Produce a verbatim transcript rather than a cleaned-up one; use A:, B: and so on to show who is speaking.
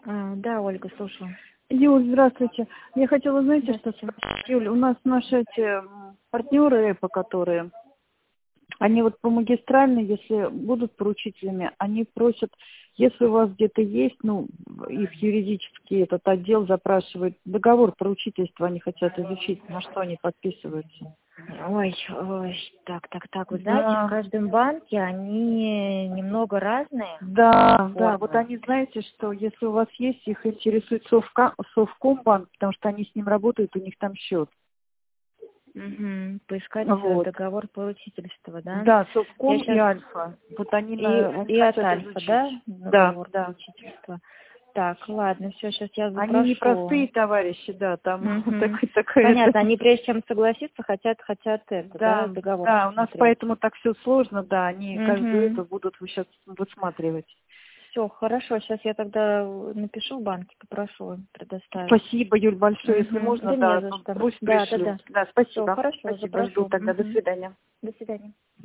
A: А, да, Ольга, слушаю.
B: Юль, здравствуйте. Я хотела, знаете, что
A: Здравствуйте.
B: сказать? Юль, у нас наши эти м, партнеры ЭПО, которые, они вот по магистральной, если будут поручителями, они просят, если у вас где-то есть, ну, их юридический этот отдел запрашивает договор поручительства, они хотят изучить, на что они подписываются.
A: Ой, ой, так, так, так. Вы знаете, в
B: Да,
A: каждом банке они немного разные
B: да, да. Вот
A: формы.
B: они, знаете, что если у вас есть, их интересует Совка- Совкомбанк, потому что они с ним работают, у них там счет.
A: Угу. Поискать э,
B: Вот.
A: договор поручительства, да?
B: Да,
A: Я
B: Совком и
A: сейчас
B: Альфа. Вот они,
A: и,
B: на, они
A: и от
B: хотят
A: Альфа,
B: изучить.
A: да,
B: Да,
A: договор
B: да.
A: поручительства. Так, ладно, все, сейчас я
B: Они
A: запрошу.
B: непростые товарищи, да, там
A: Угу.
B: такой, такой это.
A: Понятно, они прежде чем согласиться, хотят, хотят это, да,
B: Да,
A: договор
B: да, у нас
A: посмотреть.
B: поэтому так все сложно, да, они каждую
A: Угу.
B: эту будут сейчас высматривать.
A: Все, хорошо, сейчас я тогда напишу в банке, попрошу предоставить.
B: Спасибо, Юль, большое, если
A: Угу.
B: можно,
A: Да не
B: да,
A: за что.
B: пусть
A: Да, да,
B: пришлют.
A: да.
B: Да,
A: Все,
B: спасибо.
A: хорошо,
B: Спасибо, жду
A: запрошу.
B: тогда, до
A: Угу.
B: свидания.
A: До свидания.